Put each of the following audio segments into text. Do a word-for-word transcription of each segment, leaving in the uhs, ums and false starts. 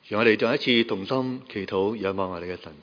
讓我哋再一次同心祈禱，仰望我哋嘅神。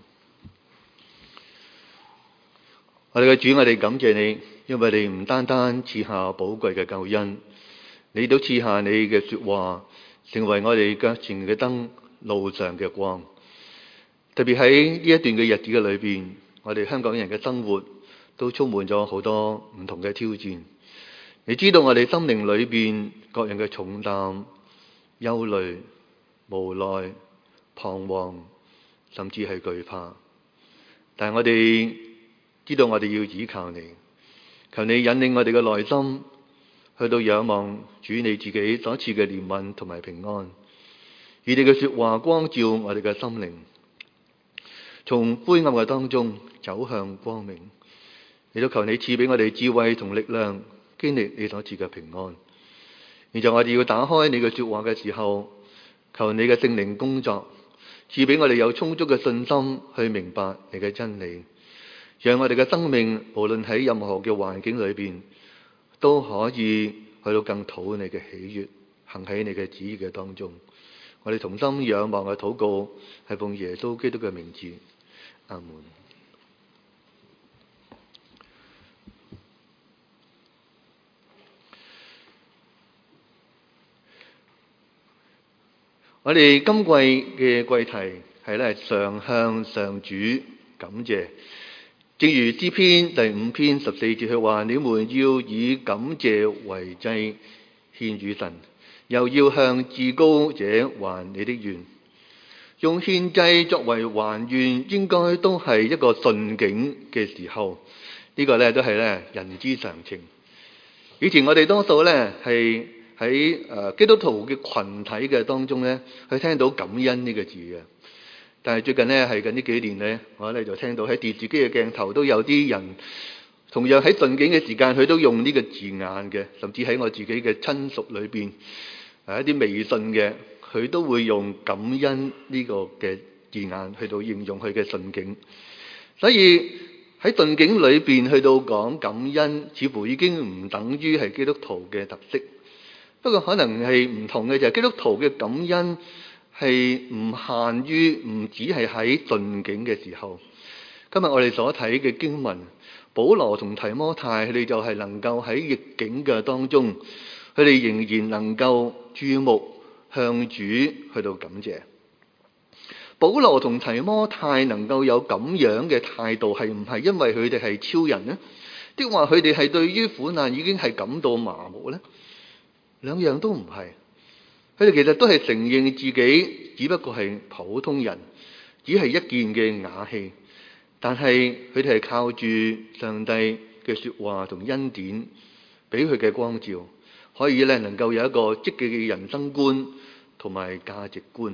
我哋嘅主，我哋感謝你，因為你唔單單賜下寶貴嘅救恩，你都賜下你嘅說話，成為我哋腳前嘅燈，路上嘅光。特別喺呢一段嘅日子嘅裏邊，我哋香港人嘅生活都充滿咗好多唔同嘅挑戰。你知道我哋心靈裏邊各樣嘅重擔、憂慮、無奈、彷徨，甚至係懼怕。但係我哋知道我哋要倚靠你，求你引領我哋嘅內心去到仰望主你自己所賜嘅憐憫同埋平安，以你嘅說話光照我哋嘅心靈，從灰暗嘅當中走向光明。亦都求你賜俾我哋智慧同力量，經歷你所賜嘅平安。現在我哋要打開你嘅說話嘅時候，求你嘅聖靈工作，賜俾我哋有充足嘅信心去明白你嘅真理，讓我哋嘅生命無論喺任何嘅環境裏邊，都可以去到更討你嘅喜悅，行喺你嘅旨意嘅當中。我哋同心仰望嘅禱告係奉耶穌基督嘅名字，阿門。我哋今季嘅季題係咧，常向上主感謝。正如詩篇第五篇十四節佢話：你們要以感謝為祭獻與神，又要向至高者還你的願。用獻祭作為還願，應該都係一個順境嘅時候。呢、這個咧都係咧人之常情。以前我哋多數咧係喺誒基督徒嘅群體嘅當中咧，去聽到感恩呢個字嘅。但係最近咧係近呢幾年咧，我咧就聽到喺電視機嘅鏡頭都有啲人同樣喺順境嘅時間，佢都用呢個字眼嘅。甚至喺我自己嘅親屬裏邊，誒一啲微信嘅，佢都會用感恩呢個嘅字眼去到形容佢嘅順境。所以喺順境裏邊去到講感恩，似乎已經唔等於係基督徒嘅特色。不過可能係唔同嘅就係基督徒嘅感恩係唔限於唔只係喺順境嘅時候。今日我哋所睇嘅經文，保羅同提摩太佢哋就係能夠喺逆境嘅當中，佢哋仍然能夠注目向主去到感謝。保羅同提摩太能夠有咁樣嘅態度，係唔係因為佢哋係超人呢？抑或佢哋係對於苦難已經係感到麻木呢？兩樣都唔係，佢哋其實都係承認自己只不過係普通人，只係一件嘅瓦器。但係佢哋係靠住上帝嘅說話同恩典俾佢嘅光照，可以咧能夠有一個積極嘅人生觀同埋價值觀。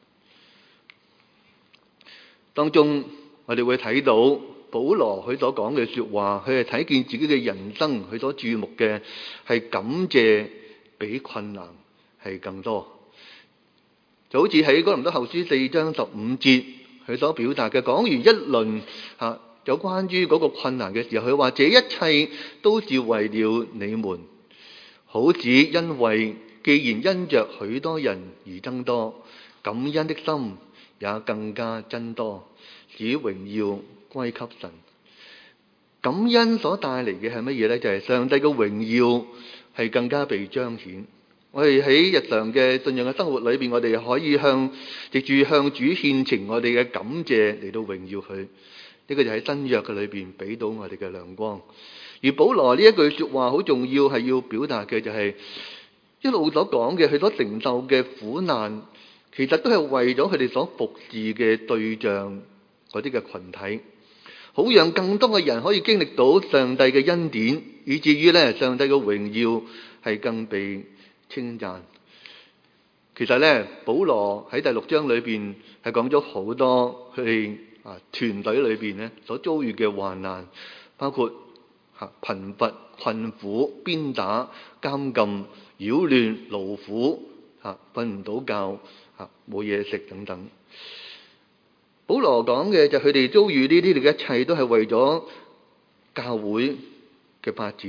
當中我哋會睇到保羅佢所講嘅說話，佢係睇見自己嘅人生，佢所注目嘅係感謝比困難係更多。就好似喺哥林多後書四章十五節佢所表達嘅，講完一輪吓有關於嗰個困難嘅時候，佢話這一切都是為了你們，好使因為既然因着許多人而增多，感恩的心也更加增多，使榮耀歸給神。感恩所帶嚟嘅係乜嘢呢？就係、是、上帝嘅榮耀係更加被彰顯。我哋喺日常嘅信仰嘅生活裏邊，我哋可以向藉住向主獻呈我哋嘅感謝嚟到榮耀佢。呢、這個就喺新約嘅裏邊俾到我哋嘅亮光。而保羅呢一句說話好重要，係要表達嘅就係、是、一路所講嘅佢所承受嘅苦難，其實都係為咗佢哋所服侍嘅對象嗰啲嘅群體，好讓更多嘅人可以經歷到上帝嘅恩典，以至於咧上帝嘅榮耀係更被稱讚。其實咧，保羅喺第六章裏邊係講咗好多佢哋啊團隊裏邊咧所遭遇嘅患難，包括吓貧乏、困苦、鞭打、監禁、擾亂、勞苦、吓瞓唔到覺、吓冇嘢食等等。保羅講嘅就係佢哋遭遇呢啲嘅一切，都係為咗教會嘅發展，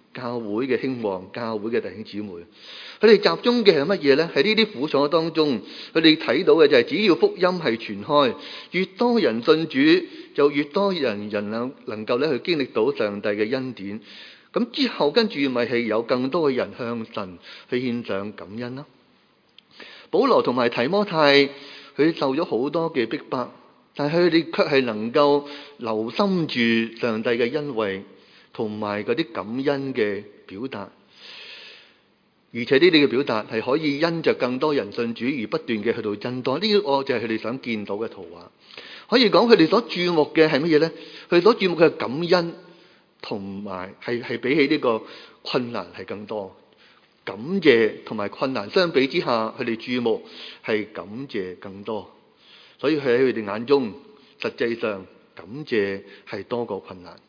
教會嘅興旺，教會嘅弟兄姊妹，佢哋集中嘅係乜嘢呢？喺呢啲苦楚當中，佢哋睇到嘅就係只要福音係傳開，越多人信主，就越多人人能能夠咧去經歷到上帝嘅恩典。咁之後跟住咪係有更多嘅人向神去獻上感恩啦。保羅同埋提摩太，佢受咗好多嘅逼迫，但係佢哋卻係能夠留心住上帝嘅恩惠同埋嗰啲感恩嘅表達，而且呢啲嘅表達係可以因着更多人信主而不斷嘅去到增多。呢個就係佢哋想見到嘅圖畫。可以講佢哋所注目嘅係乜嘢呢？佢哋所注目嘅感恩同埋係係比起呢個困難係更多。感謝同埋困難相比之下，佢哋注目係感謝更多。所以喺佢哋眼中，實際上感謝係多過困難。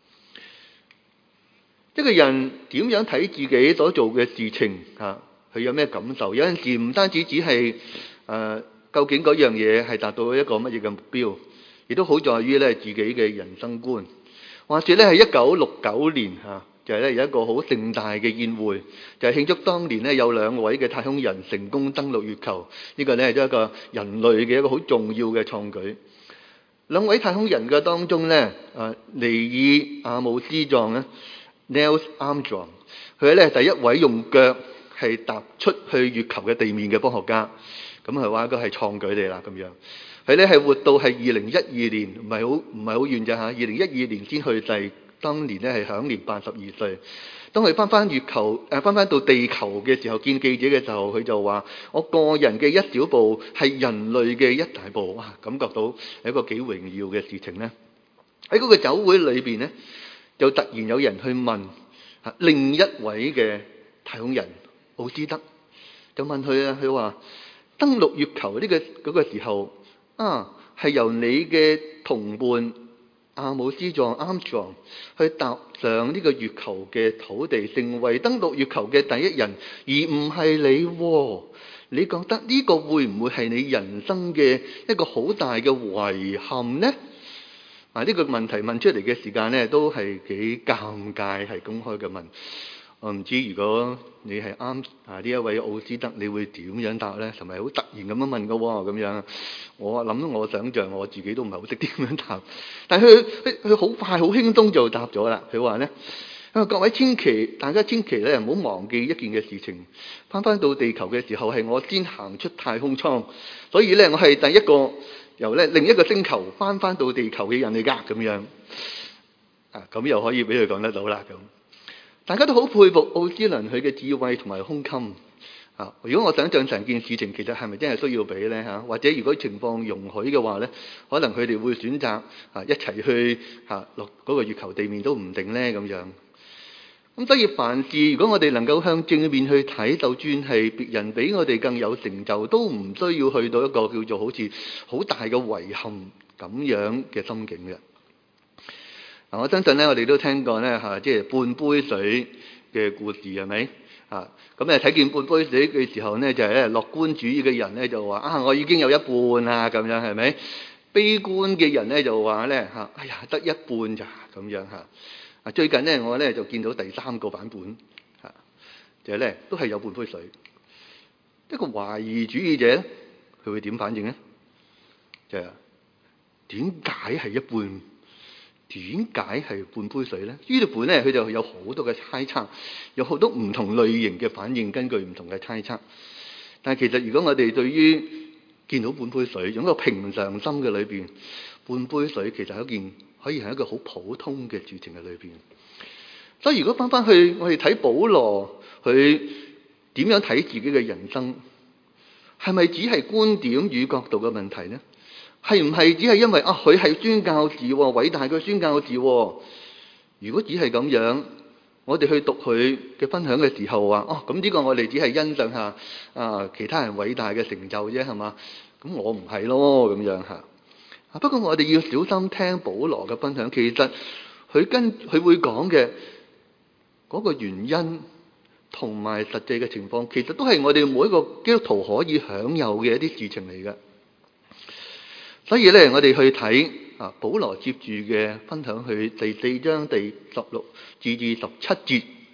一個人點樣睇自己所做嘅事情啊？佢有咩感受？有陣時唔單止只係誒、呃，究竟嗰樣嘢係達到一個乜嘢嘅目標，亦都好在於咧自己嘅人生觀。話說咧係一九六九年嚇。啊就係咧有一個好盛大嘅宴會，就係、是、慶祝當年咧有兩位嘅太空人成功登陸月球。呢、這個咧係一個人類嘅一個好重要嘅創舉。兩位太空人嘅當中咧，啊尼爾阿姆斯壯咧 Neil Armstrong， 佢咧第一位用腳係踏出去月球嘅地面嘅科學家。咁係話個係創舉嚟啦咁樣。佢咧係活到係二零一二年，唔係好唔係好遠咋嚇，二零一二年先去世。當年咧係享年八十二歲。當佢翻翻月球誒翻翻到地球嘅時候，見記者嘅時候，佢就話：我個人嘅一小步係人類嘅一大步。哇！感覺到係一個幾榮耀嘅事情呢。喺嗰個酒會裏邊呢，就突然有人去問另一位嘅太空人奧斯德，就問佢啊，佢話登陸月球呢、這個嗰、那個時候啊，係由你嘅同伴阿姆斯壯 Armstrong 去踏上呢個月球嘅土地，成為登陸月球嘅第一人，而唔係你、哦。你覺得呢個會唔會係你人生嘅一個好大嘅遺憾呢？啊，呢個問題問出嚟嘅時間呢，都係幾尷尬，係公開嘅問。我唔知如果你係啱啊呢一位奧斯德，你會點樣答呢？係咪好突然咁樣問嘅喎？咁樣，我諗我想像我自己都唔係好識點樣答。但係佢佢佢好快好輕鬆就答咗啦。佢話呢，各位千祈大家千祈咧唔好忘記一件嘅事情，翻翻到地球嘅時候係我先行出太空艙，所以咧我係第一個由咧另一個星球翻翻到地球嘅人嚟㗎。咁樣啊，咁又可以俾佢講得到啦咁。大家都好佩服奧斯倫佢嘅智慧同埋胸襟啊！如果我想象成件事情，其實係咪真係需要俾呢？嚇？或者如果情況容許嘅話呢，可能佢哋會選擇啊一齊去嚇落嗰個月球地面都唔定呢咁樣。咁所以凡事如果我哋能夠向正面去睇，就算係別人比我哋更有成就，都唔需要去到一個叫做好似好大嘅遺憾咁樣嘅心境嘅。嗱，我相信咧，我哋都聽過咧嚇，即係半杯水嘅故事係咪啊？咁誒睇見半杯水嘅時候咧，就係咧樂觀主義嘅人咧就話啊，我已經有一半啦咁樣係咪？悲觀嘅人咧就話咧嚇，哎呀得一半咋咁樣嚇。啊最近咧我咧就見到第三個版本嚇，就係咧都係有半杯水。一個懷疑主義者咧，佢會點反應咧？就係點解係一半？點解係半杯水呢？呢度本咧佢就有好多嘅猜測，有好多唔同類型嘅反應，根據唔同嘅猜測。但係其實如果我哋對於見到半杯水，用一個平常心嘅裏邊，半杯水其實係一件可以係一個好普通嘅事情嘅裏邊。所以如果翻翻去我哋睇保羅佢點樣睇自己嘅人生，係咪只係觀點與角度嘅問題呢？係唔係只係因為啊佢係宣教士，偉大嘅宣教士？如果只係咁樣，我哋去讀佢嘅分享嘅時候話，哦咁呢個我哋只係欣賞下啊其他人偉大嘅成就啫，係嘛？咁我唔係咯咁樣吓。不過我哋要小心聽保羅嘅分享，其實佢跟佢會講嘅嗰個原因同埋實際嘅情況，其實都係我哋每一個基督徒可以享有嘅一啲事情嚟嘅。所以咧，我哋去睇啊，保羅接住嘅分享，去第四章第十六至至十七節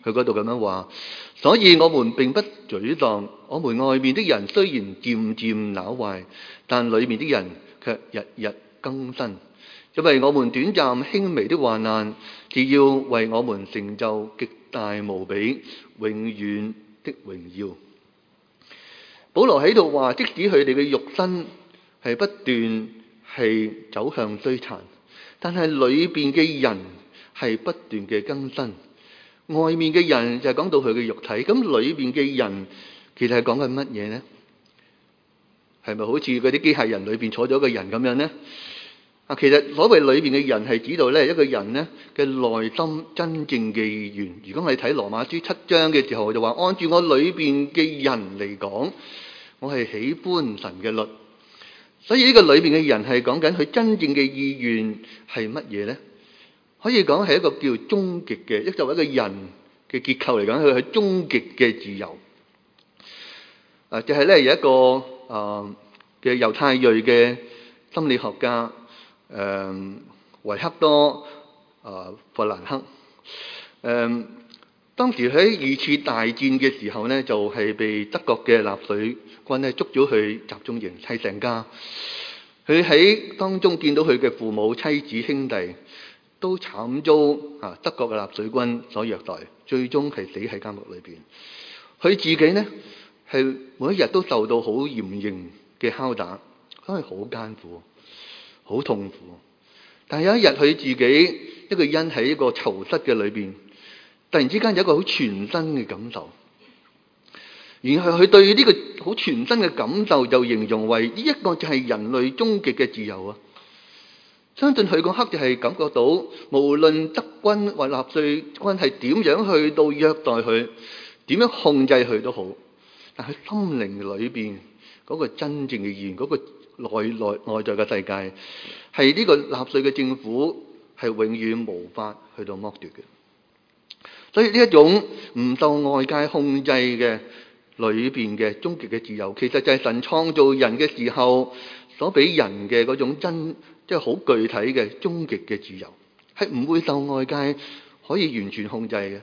佢嗰度咁樣話，所以我們並不沮喪，我們外面的人雖然漸漸朽壞，但裏面的人卻日日更新。因為我們短暫輕微的患難，是要為我們成就極大無比永遠的榮耀。保羅喺度話，即使佢哋嘅肉身係不斷係走向衰殘，但係裏邊嘅人係不斷嘅更新。外面嘅人就係講到佢嘅肉體，咁裏邊嘅人其實係講緊乜嘢呢？係咪好似嗰啲機械人裏邊坐咗個人咁樣呢？啊，其實所謂裏邊嘅人係指到咧一個人呢嘅內心真正嘅意願。如果我哋睇羅馬書七章嘅時候，就話按住我裏邊嘅人嚟講，我係喜歡神嘅律。所以呢個裏邊嘅人係講緊佢真正嘅意願係乜嘢呢？可以講係一個叫終極嘅，一作為一個人嘅結構嚟講，佢係終極嘅自由。啊，就係咧有一個啊嘅猶太裔嘅心理學家。誒、嗯、維克多啊弗蘭克，誒、嗯、當時喺二次大戰嘅時候呢，就係、是、被德國嘅納粹軍咧捉咗去集中營，係成家。佢喺當中見到佢嘅父母、妻子、兄弟都慘遭啊德國嘅納粹軍所虐待，最終係死喺監獄裏邊。佢自己呢，係每一日都受到好嚴刑嘅拷打，因為好艱苦。好痛苦，但係有一日佢自己一個人喺一個囚室嘅裏邊，突然之間有一個好全新嘅感受，然後佢對呢個好全新嘅感受就形容為呢一個就係人類終極嘅自由啊！相信佢嗰刻就係感覺到，無論德軍或納粹軍係點樣去到虐待佢，點樣控制佢都好，但係心靈裏邊嗰個真正嘅意願，嗰個內內外在嘅世界，係呢個納粹嘅政府係永遠無法去到剝奪嘅。所以呢一種唔受外界控制嘅裏邊嘅終極嘅自由，其實就係神創造人嘅時候所俾人嘅嗰種真，即係好具體嘅終極嘅自由，係唔會受外界可以完全控制嘅。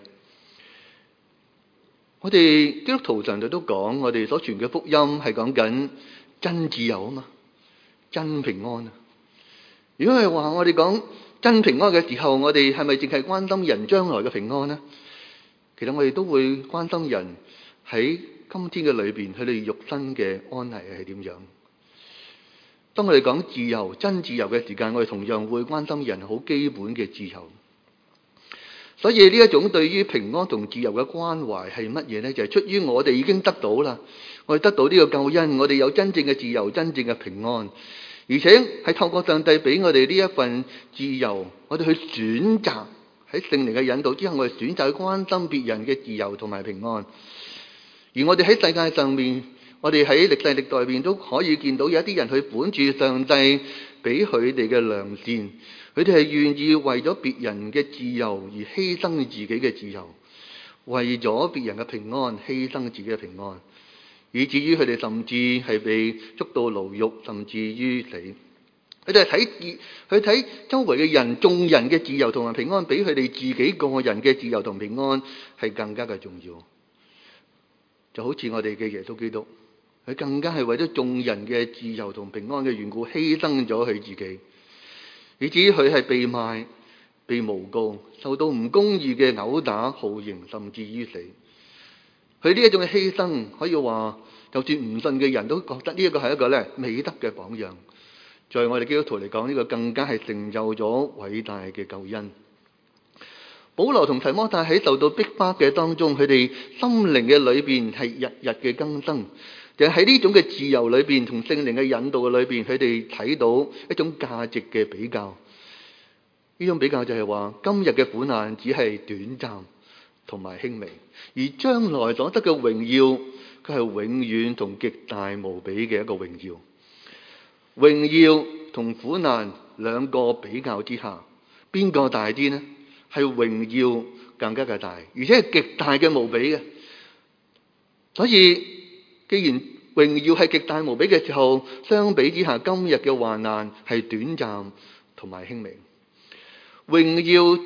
我哋基督徒上就都講，我哋所傳嘅福音係講緊真自由啊嘛。真平安啊！如果係話我哋講真平安嘅時候，我哋係咪淨係關心人將來嘅平安呢？其實我哋都會關心人喺今天嘅裏邊，佢哋肉身嘅安危係點樣。當我哋講自由、真自由嘅時間，我哋同樣會關心人好基本嘅自由。所以呢一種對於平安同自由嘅關懷係乜嘢呢？就係出於我哋已經得到啦。我哋得到呢個救恩，我哋有真正嘅自由、真正嘅平安，而且係透過上帝俾我哋呢一份自由，我哋去選擇喺聖靈嘅引導之後，我哋選擇去關心別人嘅自由同埋平安。而我哋喺世界上面，我哋喺歷世歷代邊都可以見到有一啲人去本住上帝俾佢哋嘅良善，佢哋係願意為咗別人嘅自由而犧牲自己嘅自由，為咗別人嘅平安犧牲自己嘅平安。以至於佢哋甚至係被捉到牢獄，甚至於死。佢哋係睇去睇周圍嘅人、眾人嘅自由同埋平安，比佢哋自己個人嘅自由同平安係更加嘅重要。就好似我哋嘅耶穌基督，佢更加係為咗眾人嘅自由同平安嘅緣故，犧牲咗佢自己。以至於佢係被賣、被誣告、受到唔公義嘅毆打、酷刑，甚至於死。佢呢一種嘅犧牲，可以話就算唔信嘅人都覺得呢一個係一個咧美德嘅榜樣。在我哋基督徒嚟講，呢個更加係成就咗偉大嘅救恩。保羅同提摩太喺受到逼迫嘅當中，佢哋心靈嘅裏邊係日日嘅更新。就喺呢種嘅自由裏邊，同聖靈嘅引導嘅裏邊，佢哋睇到一種價值嘅比較。呢種比較就係話，今日嘅苦難只係短暫同埋輕微，而將來所得嘅榮耀，佢係永遠同極大無比嘅一個榮耀。榮耀同苦難兩個比較之下，邊個大啲呢？係榮耀更加嘅大，而且係極大嘅無比嘅。所以既然榮耀係極大無比嘅時候，相比之下，今日嘅患難係短暫同埋輕微。榮耀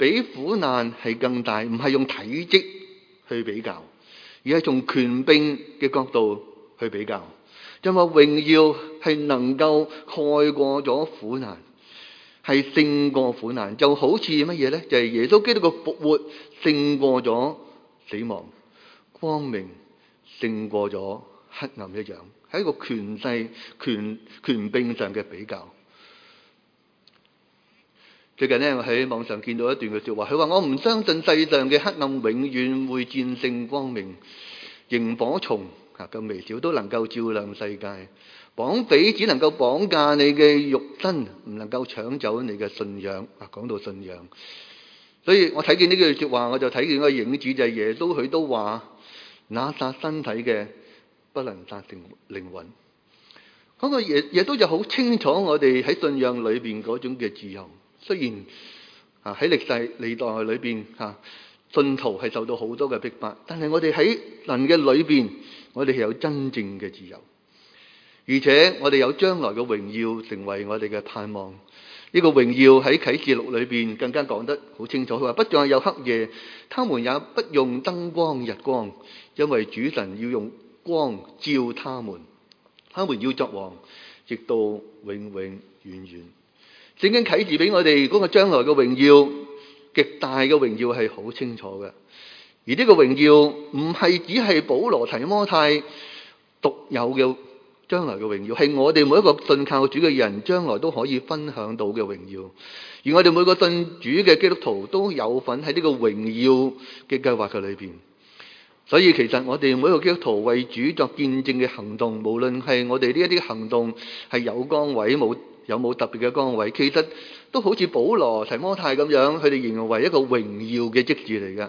比苦難係更大，唔係用體積去比較，而係從權柄嘅角度去比較。因為榮耀係能夠蓋過咗苦難，係勝過苦難，就好似乜嘢呢？就係耶穌基督嘅復活勝過咗死亡，光明勝過咗黑暗一樣，係一個權勢、權權柄上嘅比較。最近呢，我喺網上見到一段嘅說話，佢話：我唔相信世上嘅黑暗永遠會戰勝光明，螢火蟲啊咁微小都能夠照亮世界，綁匪只能夠綁架你嘅肉身，唔能夠搶走你嘅信仰。啊，講到信仰，所以我睇見呢句說話，我就睇見個影子，就係耶穌佢都話：那殺身體嘅不能殺靈魂。嗰個耶耶穌就好清楚我哋喺信仰裏邊嗰種嘅自由。雖然啊喺歷世歷代裏邊啊信徒係受到好多嘅逼迫，但係我哋喺神嘅裏邊，我哋係有真正嘅自由，而且我哋有將來嘅榮耀成為我哋嘅盼望。呢個榮耀喺啟示錄裏邊更加講得好清楚，佢話：不再有黑夜，他們也不用燈光日光，因為主神要用光照他們，他們要作王，直到永永遠遠。聖經啟示俾我哋嗰個將來嘅榮耀，極大嘅榮耀係好清楚嘅。而呢個榮耀唔係只係保羅提摩太獨有嘅將來嘅榮耀，係我哋每一個信靠主嘅人將來都可以分享到嘅榮耀。而我哋每個信主嘅基督徒都有份喺呢個榮耀嘅計劃嘅裏邊。所以其實我哋每一個基督徒為主作見證嘅行動，無論係我哋呢一啲行動係有崗位冇有冇特別嘅崗位，其實都好似保羅提摩太咁樣，佢哋形容為一個榮耀嘅職事嚟㗎。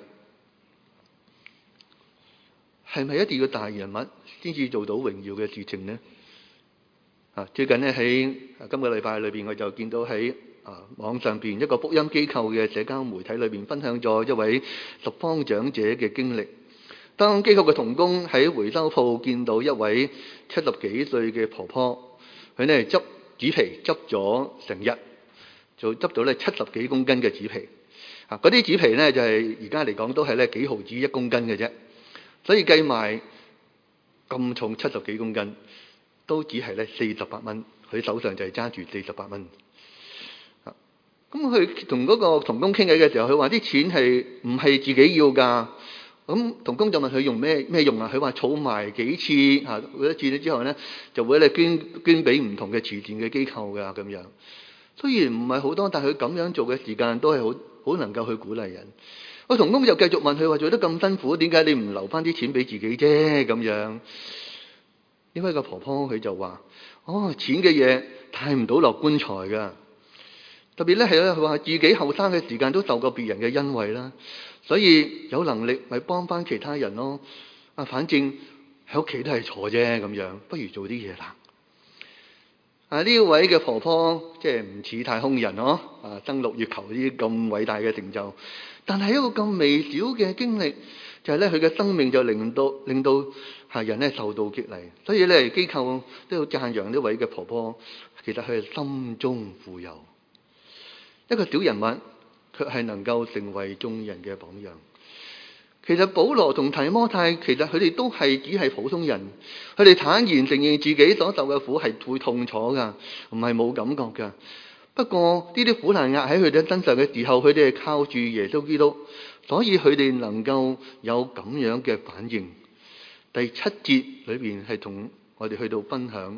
係咪一定要大人物先至做到榮耀嘅事情呢？啊，最近呢，喺今個禮拜裏邊，我就見到喺啊網上邊一個福音機構嘅社交媒體裏邊分享咗一位拾荒長者嘅經歷。當機構嘅同工喺回收鋪見到一位七十幾歲嘅婆婆，佢呢執紙皮執咗成日，就執到咧七十幾公斤嘅紙皮。啊，嗰啲紙皮呢，就係而家嚟講都係咧幾毫子一公斤嘅啫，所以計埋咁重七十幾公斤，都只係咧四十八蚊。佢手上就係揸住四十八蚊。啊，咁佢同嗰個同工傾偈嘅時候，佢話啲錢係唔係自己要㗎？咁同工就問佢用咩咩用啊？佢話儲埋幾次嚇，嗰一次之後咧，就會咧捐捐俾唔同嘅慈善嘅機構㗎咁樣。雖然唔係好多，但係佢咁樣做嘅時間都係好好能夠去鼓勵人。個同工就繼續問佢話：做得咁辛苦，點解你唔留翻啲錢俾自己啫？咁樣，因為個婆婆佢就話：哦，錢嘅嘢帶唔到落棺材㗎。特別咧係咧，佢話自己後生嘅時間都受過別人嘅恩惠啦。所以有能力咪幫翻其他人咯。啊，反正喺屋企都係坐啫咁樣，不如做啲嘢啦。啊，呢位嘅婆婆即係唔似太空人咯。啊，登陸月球呢啲咁偉大嘅成就，但係一個咁微小嘅經歷，就係咧佢嘅生命就令到令到係人咧受到激勵。所以咧機構都要讚揚呢位嘅婆婆，其實佢係心中富有，一個小人物，卻係能夠成為眾人嘅榜樣。其實保羅同提摩太，其實佢哋都係只係普通人，佢哋坦然承認自己所受嘅苦係會痛楚噶，唔係冇感覺噶。不過呢啲苦難壓喺佢哋身上嘅時候，佢哋係靠住耶穌基督，所以佢哋能夠有咁樣嘅反應。第七節裏邊係同我哋去到分享，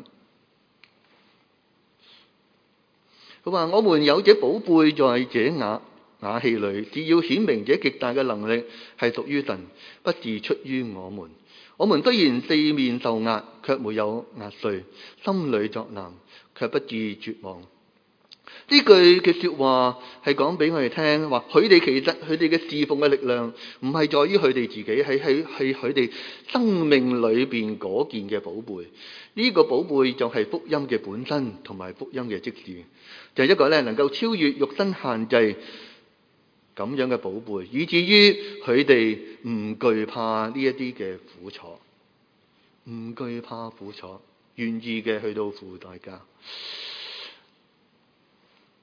佢話：我們有這寶貝在這瓦瓦器裏，是要顯明這極大嘅能力係屬於神，不是出於我們。我們雖然四面受壓，卻沒有壓碎；心裏作難，卻不至絕望。呢句嘅說話係講俾我哋聽，話佢哋其實佢哋嘅侍奉嘅力量唔係在於佢哋自己，係係係佢哋生命裏邊嗰件嘅寶貝。呢個寶貝就係福音嘅本身，同埋福音嘅職事，就係一個咧能夠超越肉身限制咁樣嘅寶貝，以至於佢哋唔懼怕呢一啲嘅苦楚，唔懼怕苦楚，願意嘅去到付代價。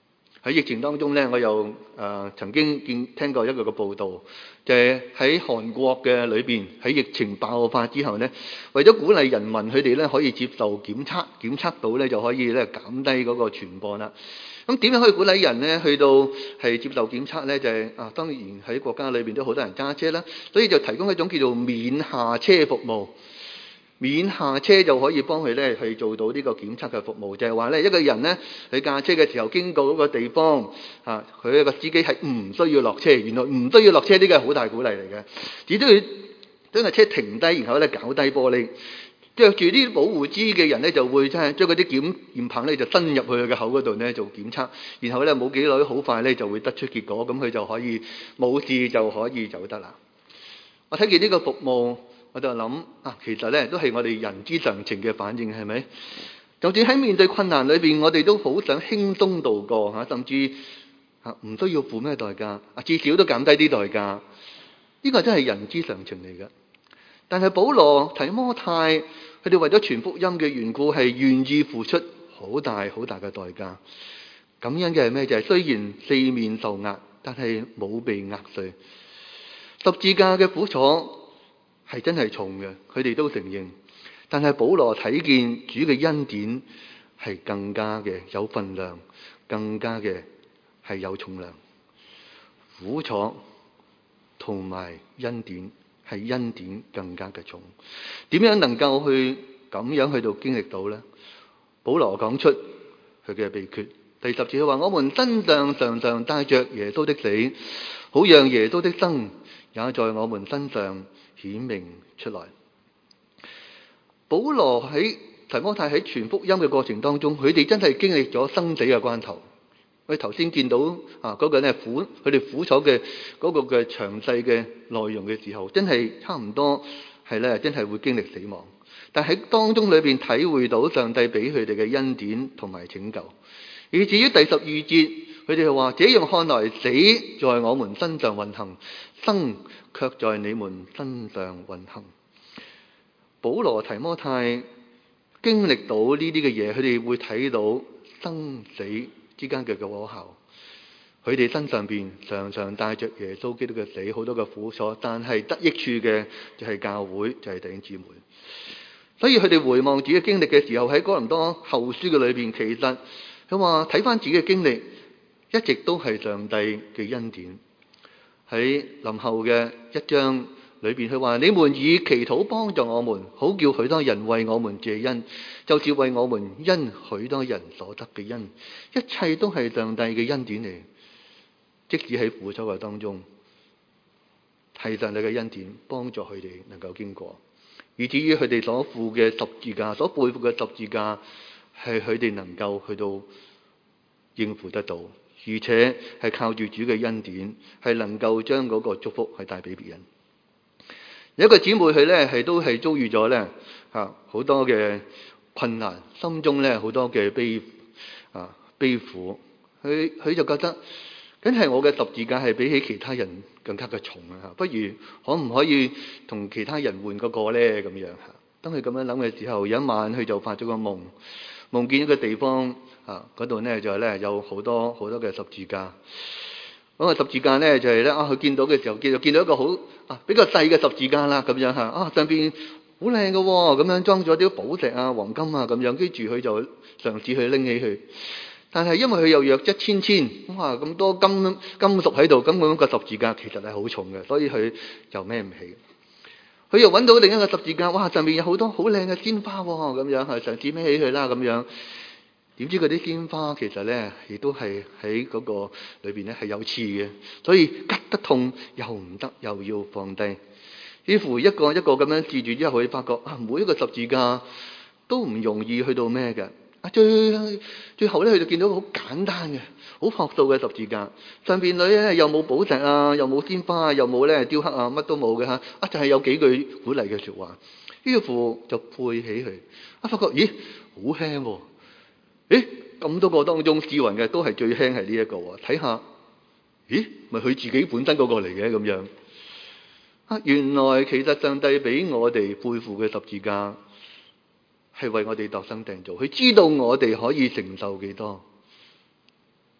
喺疫情當中咧，我又誒、呃、曾經見聽過一個嘅報導，就係、是、喺韓國嘅裏邊，喺疫情爆發之後咧，為咗鼓勵人民佢哋咧可以接受檢測，檢測到咧就可以咧減低嗰個傳播啦。咁點樣可以鼓勵人咧去到係接受檢測咧？就係、是、啊，當然喺國家裏邊都好多人揸車啦，所以就提供一種叫做免下車服務。免下車就可以幫佢咧去做到呢個檢測嘅服務，就係話咧一個人咧佢駕車嘅時候經過嗰個地方啊，佢一個司機係唔需要落車，原來唔需要落車呢個係好大鼓勵嚟嘅，只需要將架車停低，然後咧搞低玻璃，着住啲保護衣嘅人咧就會真係將嗰啲檢驗棒咧就伸入去佢嘅口嗰度咧做檢測，然後咧冇幾耐好快咧就會得出結果，咁佢就可以冇事就可以走得啦。我睇見呢個服務，我就諗啊，其實咧都係我哋人之常情嘅反應，係咪？就算喺面對困難裏邊，我哋都好想輕鬆度過嚇，甚至嚇唔需要付咩代價，啊至少都減低啲代價。呢個真係人之常情嚟嘅。但係保羅、提摩太佢哋為咗傳福音嘅緣故，係願意付出好大好大嘅代價。感恩嘅係咩？就係雖然四面受壓，但係冇被壓碎。十字架嘅苦楚係真係重嘅，佢哋都承認。但係保羅睇見主嘅恩典係更加嘅有分量，更加嘅係有重量。苦楚同埋恩典係恩典更加嘅重。點樣能夠去咁樣去到經歷到呢？保羅講出佢嘅秘訣。第十節佢話：我們身上常常帶着耶穌的死，好讓耶穌的生也在我們身上顯明出來。保羅喺提摩太喺傳福音嘅過程當中，佢哋真係經歷咗生死嘅關頭。我哋頭先見到啊嗰個咧苦，佢哋苦楚嘅嗰個嘅詳細嘅內容嘅時候，真係差唔多係咧，真係會經歷死亡。但喺當中裏邊體會到上帝俾佢哋嘅恩典同埋拯救。而至於第十二節，佢哋話：這樣看來，死在我們身上運行，生卻在你們身上運行。保羅、提摩太經歷到呢啲嘅嘢，佢哋會睇到生死之間嘅果效。佢哋身上邊常常帶着耶穌基督嘅死，好多嘅苦楚，但係得益處嘅就係教會，就係弟兄姊妹。所以佢哋回望自己嘅經歷嘅時候，喺哥林多後書嘅裏邊，其實佢話睇翻自己嘅經歷，一直都係上帝嘅恩典。喺林後嘅一章裏邊，佢話：你們以祈禱幫助我們，好叫許多人為我們謝恩，就是為我們因許多人所得嘅恩。一切都係上帝嘅恩典嚟，即使喺苦楚嘅當中，係上帝嘅恩典幫助佢哋能夠經過。以至於佢哋所負嘅十字架，所背負嘅十字架，係佢哋能夠去到應付得到，而且係靠住主嘅恩典，係能夠將嗰個祝福係帶俾別人。有一個姊妹佢咧係都係遭遇咗咧嚇好多嘅困難，心中咧好多嘅悲啊悲苦，佢佢就覺得，梗係我嘅十字架係比起其他人更加嘅重啊！不如可唔可以同其他人換嗰個咧？咁樣嚇。當佢咁樣諗嘅時候，有一晚佢就發咗個夢，夢見一個地方啊，嗰度咧就係咧有好多好多嘅十字架。嗰個十字架咧就係咧啊，佢見到嘅時候，見到見到一個好啊比較細嘅十字架啦，咁樣嚇啊，上邊好靚嘅喎，咁樣裝咗啲寶石啊、黃金啊咁樣，跟住佢就嘗試去拎起佢。但係因為佢又弱質纖纖，哇咁多金金屬喺度，咁咁個十字架其實係好重嘅，所以佢就孭唔起。佢又揾到另一個十字架，哇上面有好多好靚嘅鮮花喎，咁樣係嘗試孭起佢啦，咁樣。點知嗰啲鮮花其實咧，亦都係喺嗰個裏邊咧係有刺嘅，所以吉得痛又唔得，又要放低。幾乎一個一個咁樣試住之後，佢發覺啊，每一個十字架都唔容易去到咩嘅。啊，最最後咧，佢就見到好簡單嘅、好樸素嘅十字架，上邊咧又冇寶石啊，又冇鮮花啊，又冇咧雕刻啊，乜都冇嘅嚇。啊，就係有幾句鼓勵嘅説話。於是乎就背起佢，啊，發覺咦好輕喎！誒，咁多個當中試勻嘅都係最輕係呢一個喎。睇下，咦，咪佢自己本身嗰個嚟嘅咁樣。啊，原來其實上帝俾我哋背負嘅十字架，係為我哋度身訂造，佢知道我哋可以承受幾多。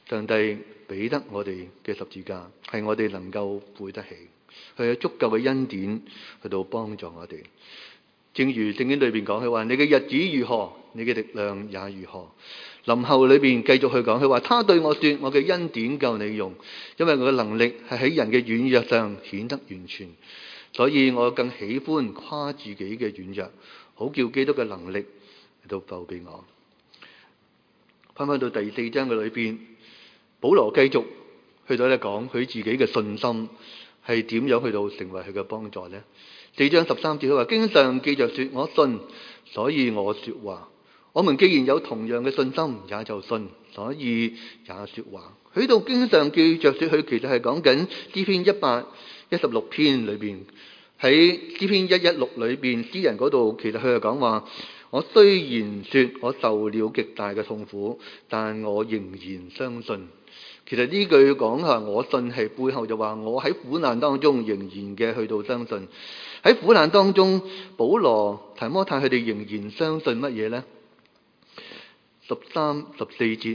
上帝俾得我哋嘅十字架係我哋能夠背得起，佢有足夠嘅恩典去到幫助我哋。正如聖經裏邊講，佢話你嘅日子如何，你嘅力量也如何。林後裏邊繼續去講，佢話他對我說，我嘅恩典夠你用，因為我嘅能力係喺人嘅軟弱上顯得完全，所以我更喜歡誇自己嘅軟弱，好叫基督嘅能力嚟到報俾我。翻翻到第四章嘅裏邊，保羅繼續去到咧講佢自己嘅信心係點樣去到成為佢嘅幫助呢？四章十三節佢話，經上記着說，我信，所以我說話。我們既然有同樣嘅信心，也就信，所以也說話。佢度經上記着說，佢其實係講緊詩篇一百一十六篇裏邊，喺詩篇一一六裏邊，詩人嗰度其實佢係講話，我雖然說我受了極大嘅痛苦，但我仍然相信。其實呢句講下我信係背後就話我喺苦難當中仍然嘅去到相信。喺苦難當中，保羅、提摩太佢哋仍然相信乜嘢呢？十三、十四節，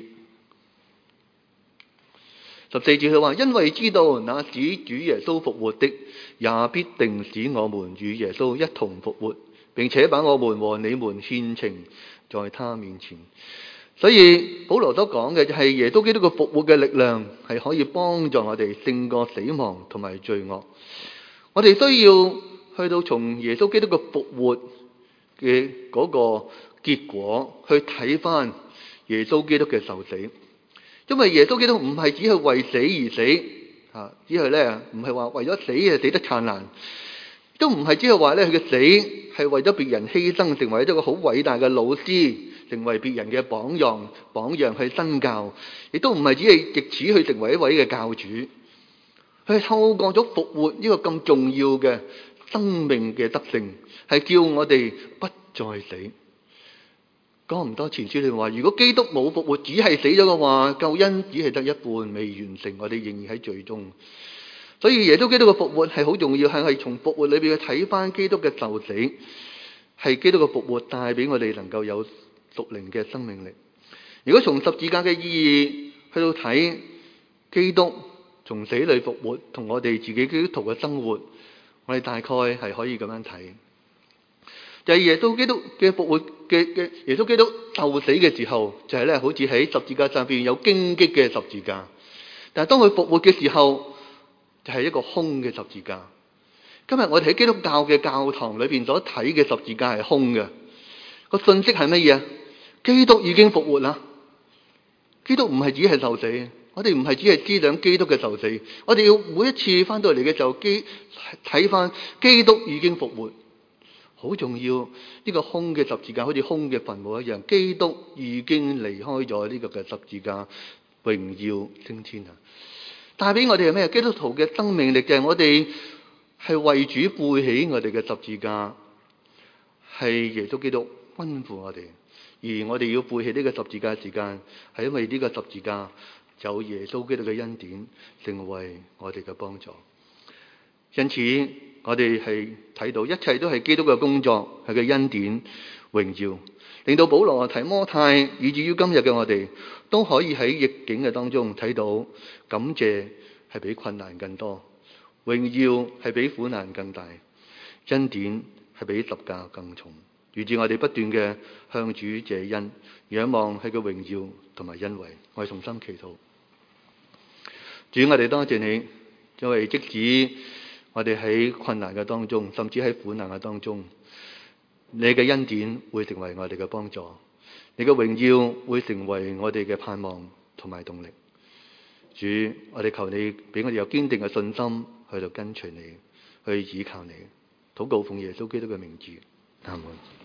十四節佢話，因為知道那使主耶穌復活的，也必定使我們與耶穌一同復活，並且把我們和你們獻呈在他面前。所以保羅所講嘅就係耶穌基督嘅復活嘅力量係可以幫助我哋勝過死亡同埋罪惡。我哋需要去到從耶穌基督嘅復活嘅嗰個結果去睇翻耶穌基督嘅受死，因為耶穌基督唔係只係為死而死，吓，只係咧唔係話為咗死而死得燦爛，都唔係只係話咧佢嘅死係為咗別人犧牲，成為一個好偉大嘅老師，成為別人嘅榜樣，榜樣去身教，亦都唔係只係藉此去成為一位嘅教主，佢係透過咗復活呢個咁重要嘅生命嘅德性，係叫我哋不再死。講唔多前書你話，如果基督冇復活，只係死咗嘅話，救恩只係得一半未完成，我哋仍然喺罪中。所以耶穌基督嘅復活係好重要，係係從復活裏邊去睇翻基督嘅受死，係基督嘅復活帶俾我哋能夠有屬靈嘅生命力。如果從十字架嘅意義去到睇基督從死裏復活，同我哋自己基督徒嘅生活，我哋大概係可以咁樣睇。就係耶穌基督嘅復活嘅嘅耶穌基督受死嘅時候，就係咧好似喺十字架上邊有荊棘嘅十字架，但係當佢復活嘅時候，就係一個空嘅十字架。今日我哋喺基督教嘅教堂裏邊所睇嘅十字架係空嘅，個信息係乜嘢？基督已經復活啦。基督唔係只係受死，我哋唔係只係思想基督嘅受死，我哋要每一次翻到嚟嘅時候，基睇翻基督已經復活。好重要，呢個空嘅十字架好似空嘅墳墓一樣，基督已經離開咗呢個嘅十字架，榮耀升天啊！帶俾我哋係咩？基督徒嘅生命力就係我哋係為主背起我哋嘅十字架，係耶穌基督吩咐我哋，而我哋要背起呢個十字架嘅時間，係因為呢個十字架有耶穌基督嘅恩典，成為我哋嘅幫助。因此我哋係睇到一切都係基督嘅工作，係佢恩典榮耀，令到保羅、提摩太以至於今日嘅我哋都可以喺逆境嘅當中睇到感謝係比困難更多，榮耀係比苦難更大，恩典係比十架更重。於是我哋不斷嘅向主謝恩，仰望係佢榮耀同埋恩惠。我哋同心祈禱，主，我哋多謝你，因為即使我哋喺困難嘅當中，甚至喺苦難嘅當中，你嘅恩典會成為我哋嘅幫助，你嘅榮耀會成為我哋嘅盼望同埋動力。主，我哋求你俾我哋有堅定嘅信心去到跟隨你，去倚靠你。禱告奉耶穌基督嘅名字，阿門。